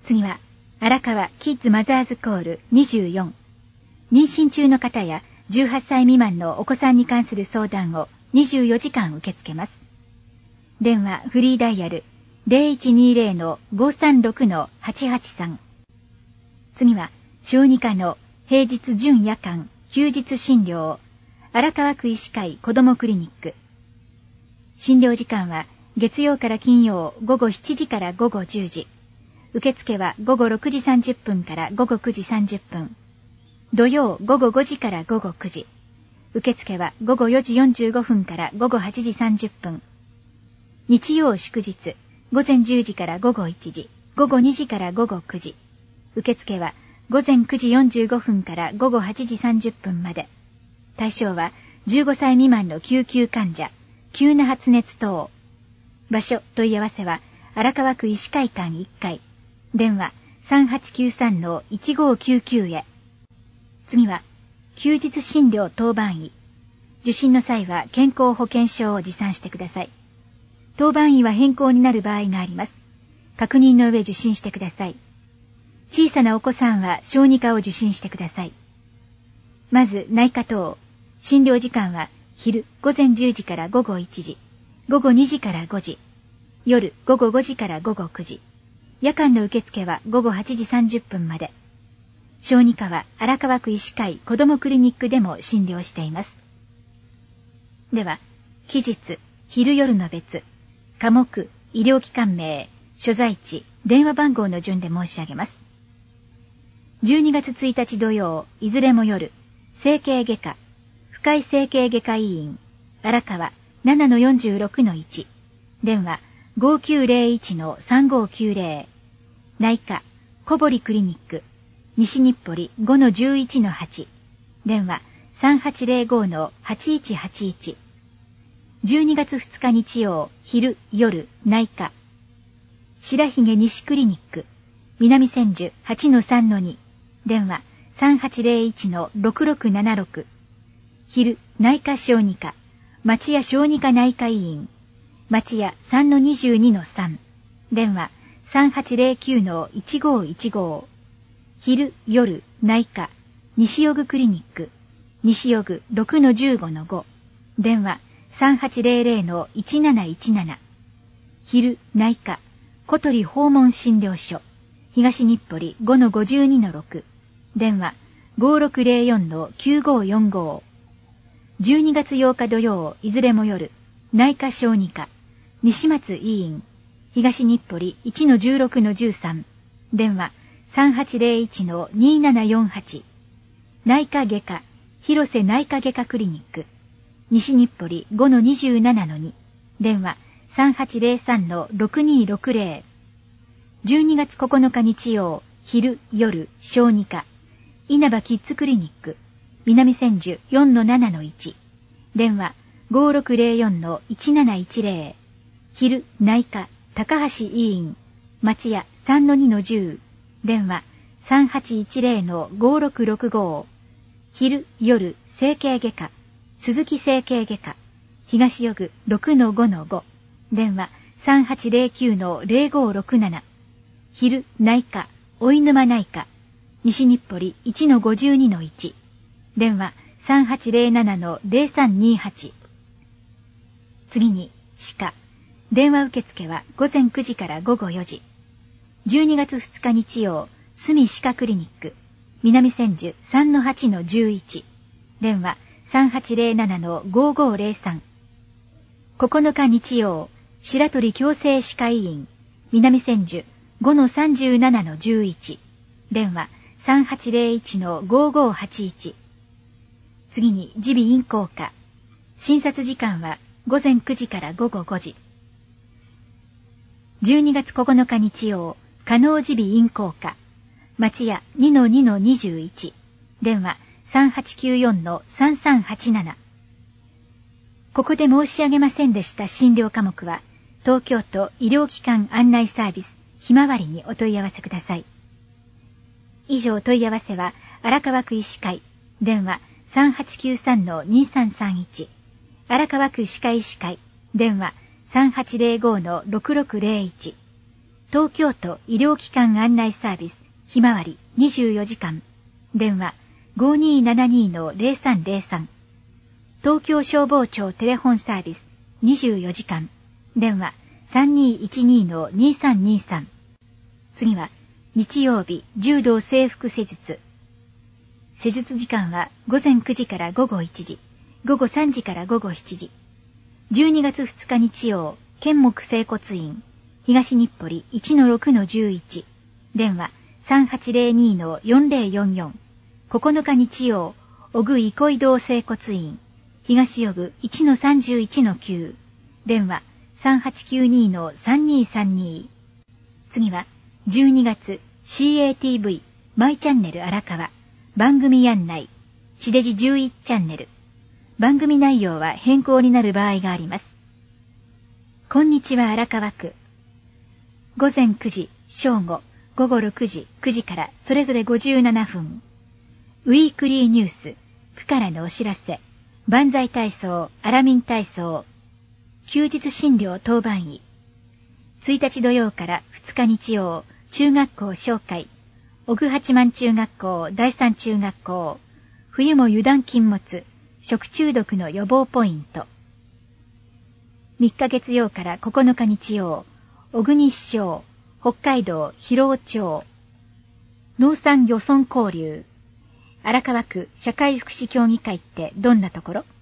次は、荒川キッズマザーズコール24。妊娠中の方や18歳未満のお子さんに関する相談を24時間受け付けます。電話フリーダイヤル 0120-536-883。次は、小児科の平日準夜間、休日診療、荒川区医師会子どもクリニック。診療時間は月曜から金曜午後7時から午後10時。受付は午後6時30分から午後9時30分。土曜午後5時から午後9時。受付は午後4時45分から午後8時30分。日曜祝日、午前10時から午後1時、午後2時から午後9時。受付は午前9時45分から午後8時30分まで。対象は15歳未満の救急患者、急な発熱等。場所問い合わせは荒川区医師会館1階。電話 3893-1599 へ。次は、休日診療当番医。受診の際は健康保険証を持参してください。当番医は変更になる場合があります。確認の上受診してください。小さなお子さんは小児科を受診してください。まず内科等。診療時間は昼午前10時から午後1時、午後2時から5時、夜午後5時から午後9時。夜間の受付は午後8時30分まで。小児科は荒川区医師会子どもクリニックでも診療しています。では、期日、昼夜の別、科目、医療機関名、所在地、電話番号の順で申し上げます。12月1日土曜、いずれも夜、整形外科、深井整形外科医院、荒川 7-46-1、電話 5901-3590、内科、小堀クリニック、西日暮里 5-11-8、電話 3805-8181。12月2日日曜、昼、夜、内科、白髭西クリニック、南千住 8-3-2、電話 3801-6676。昼、内科小児科、町屋小児科内科医院、町屋 3-22-3、電話3809-1515。昼、夜、内科、西予具クリニック、西予具 6-15-5、電話3800-1717。昼、内科、小鳥訪問診療所、東日暮里 5-52-6、電話5604-9545。12月8日土曜、いずれも夜、内科小児科、西松医院、東日暮里 1-16-13、電話3801-2748。内科外科、広瀬内科外科クリニック、西日暮里 5-27-2、電話3803-6260。12月9日日曜、昼、夜、小児科、稲葉キッズクリニック、南千住 4-7-1、電話5604-1710。昼、内科、高橋医院、町屋 3-2-10、電話3810-5665。昼、夜、整形外科、鈴木整形外科、東予具 6-5-5、電話3809-0567。昼、内科、追沼内科、西日暮里 1-52-1、電話3807-0328。次に、歯科。電話受付は午前9時から午後4時。12月2日日曜、住歯科クリニック、南千住 3-8-11、電話3807-5503。9日日曜、白鳥矯正歯科医院、南千住 5-37-11、電話3801-5581。次に耳鼻咽喉科。診察時間は午前9時から午後5時。12月9日日曜、加納耳鼻咽喉科、町屋 2-2-21、電話3894-3387。ここで申し上げませんでした診療科目は、東京都医療機関案内サービスひまわりにお問い合わせください。以上問い合わせは荒川区医師会、電話3893-2331、荒川区歯科医師会、電話3805-6601、 東京都医療機関案内サービスひまわり24時間電話 5272-0303 東京消防庁テレホンサービス24時間電話 3212-2323 次は日曜日柔道整復施術。施術時間は午前9時から午後1時、午後3時から午後7時。12月2日日曜、健木整骨院、東日暮里 1-6-11、電話 3802-4044。9日日曜、小具憩道整骨院、東小具 1-31-9、電話 3892-3232。次は、12月 CATV マイチャンネル荒川番組案内地デジ11チャンネル番組内容は変更になる場合があります。こんにちは荒川区。午前9時、正午、午後6時、9時からそれぞれ57分。ウィークリーニュース、区からのお知らせ、万歳体操、アラミン体操、休日診療当番医。1日土曜から2日日曜、中学校紹介、小具八幡中学校、第三中学校、冬も油断禁物、食中毒の予防ポイント。3日月曜から9日日曜、小具日照、北海道広尾町、農産漁村交流、荒川区社会福祉協議会ってどんなところ？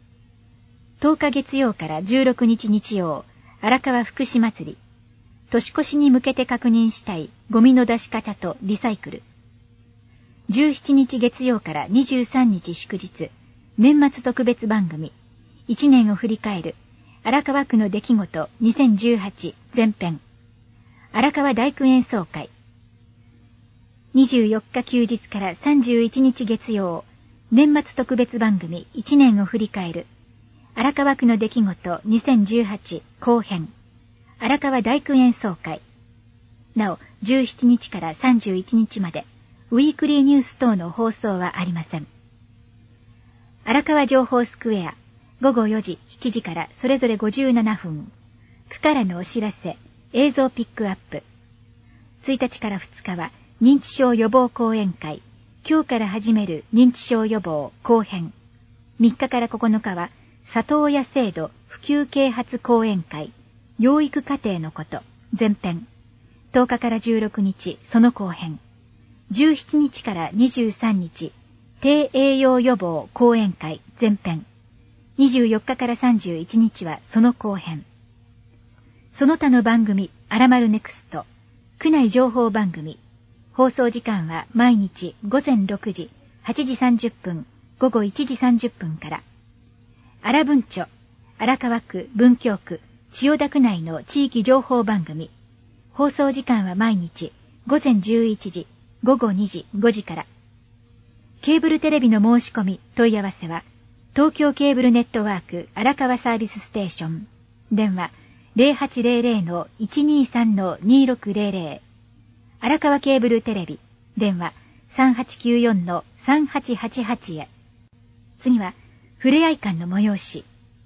10 日月曜から16日日曜、荒川福祉祭り。年越しに向けて確認したいゴミの出し方とリサイクル。17日月曜から23日祝日、年末特別番組、1年を振り返る、荒川区の出来事2018前編、荒川大工演奏会。24日休日から31日月曜、年末特別番組1年を振り返る、荒川区の出来事2018後編、荒川大工演奏会。なお、17日から31日まで、ウィークリーニュース等の放送はありません。荒川情報スクエア、午後4時、7時からそれぞれ57分。区からのお知らせ、映像ピックアップ。1日から2日は、認知症予防講演会。今日から始める認知症予防後編。3日から9日は、里親制度普及啓発講演会。養育課程のこと、前編。10日から16日、その後編。17日から23日、低栄養予防講演会、前編。24日から31日はその後編。その他の番組、アラマルネクスト、区内情報番組。放送時間は毎日午前6時、8時30分、午後1時30分から。荒文書、荒川区、文京区、千代田区内の地域情報番組。放送時間は毎日午前11時、午後2時、5時から。ケーブルテレビの申し込み、問い合わせは、東京ケーブルネットワーク荒川サービスステーション。電話 0800-123-2600。荒川ケーブルテレビ。電話 3894-3888 へ。次は、ふれあい館の催し。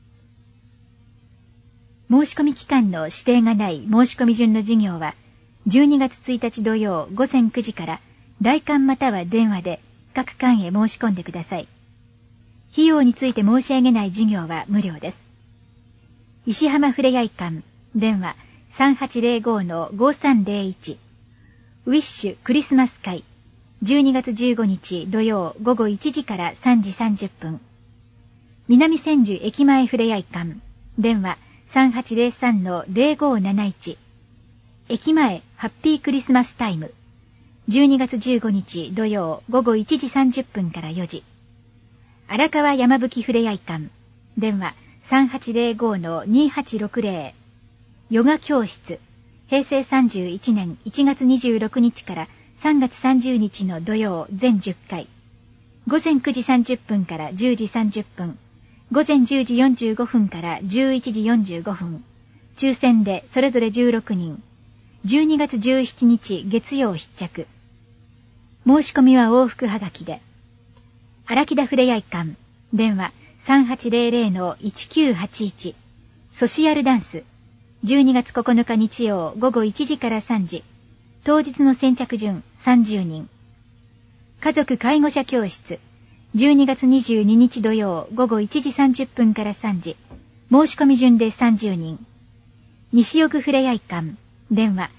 申し込み期間の指定がない申し込み順の事業は、12月1日土曜午前9時から代館または電話で各館へ申し込んでください。費用について申し上げない事業は無料です。石浜ふれあい館、電話 3805-5301。ウィッシュクリスマス会、12月15日土曜午後1時から3時30分。南千住駅前ふれあい館、電話3803-0571。駅前ハッピークリスマスタイム。12月15日土曜午後1時30分から4時。荒川山吹ふれあい館。電話 3805-2860。ヨガ教室。平成31年1月26日から3月30日の土曜全10回。午前9時30分から10時30分。午前10時45分から11時45分。抽選でそれぞれ16人。12月17日月曜必着。申し込みは往復はがきで。荒木田ふれあい館。電話 3800-1981。ソシアルダンス。12月9日日曜午後1時から3時。 当日の先着順30人。家族介護者教室、12月22日土曜午後1時30分から3時。申し込み順で30人。西奥ふれあい館、電話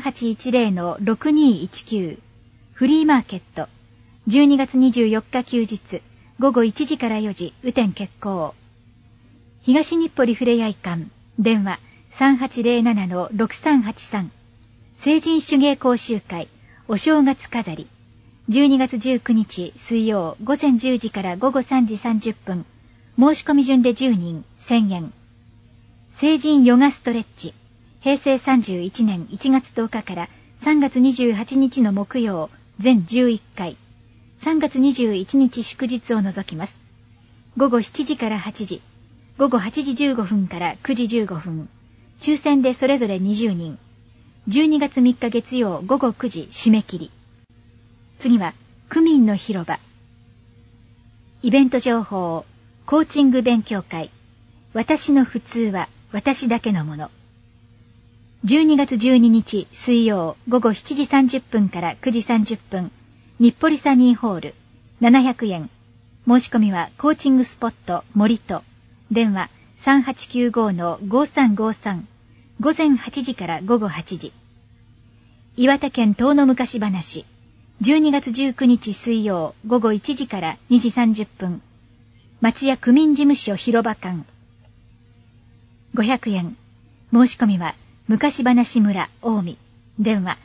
3810-6219。フリーマーケット、12月24日休日、午後1時から4時、雨天決行。東日暮里ふれあい館、電話3807-6383。成人手芸講習会、お正月飾り、12月19日水曜午前10時から午後3時30分。申し込み順で10人、1000円。成人ヨガストレッチ、平成31年1月10日から3月28日の木曜、全11回。3月21日祝日を除きます。午後7時から8時、午後8時15分から9時15分。抽選でそれぞれ20人。12月3日月曜午後9時締め切り。次は、区民の広場。イベント情報、コーチング勉強会。私の普通は私だけのもの。12月12日水曜午後7時30分から9時30分。日暮里サニーホール、700円。申し込みはコーチングスポット森と。電話3895-5353。午前8時から午後8時。岩手県遠野昔話。12月19日水曜午後1時から2時30分。町屋区民事務所広場館。500円。申し込みは昔話村近江。電話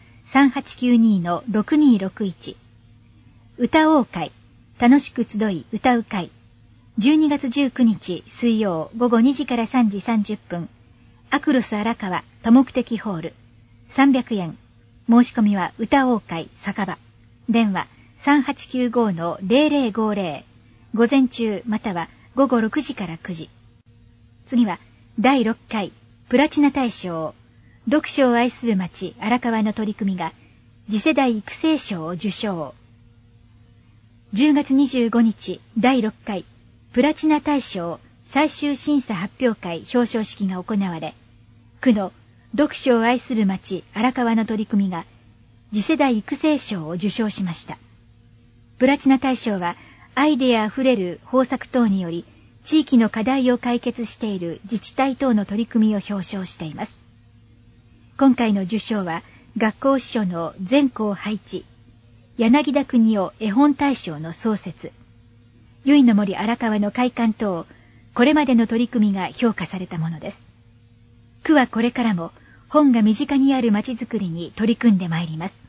3892-6261。歌おう会。楽しく集い歌う会。12月19日水曜午後2時から3時30分。アクロス荒川多目的ホール。300円。申し込みは歌おう会酒場。電話3895-0050。午前中または午後6時から9時。次は第6回プラチナ大賞。読書を愛する町荒川の取り組みが次世代育成賞を受賞。10月25日第6回プラチナ大賞最終審査発表会表彰式が行われ、区の読書を愛する町荒川の取り組みが次世代育成賞を受賞しました。プラチナ大賞はアイデアあふれる方策等により地域の課題を解決している自治体等の取り組みを表彰しています。今回の受賞は学校司書の全校配置、柳田国夫絵本大賞の創設、由比の森荒川の開館等、これまでの取り組みが評価されたものです。区はこれからも本が身近にある町づくりに取り組んでまいります。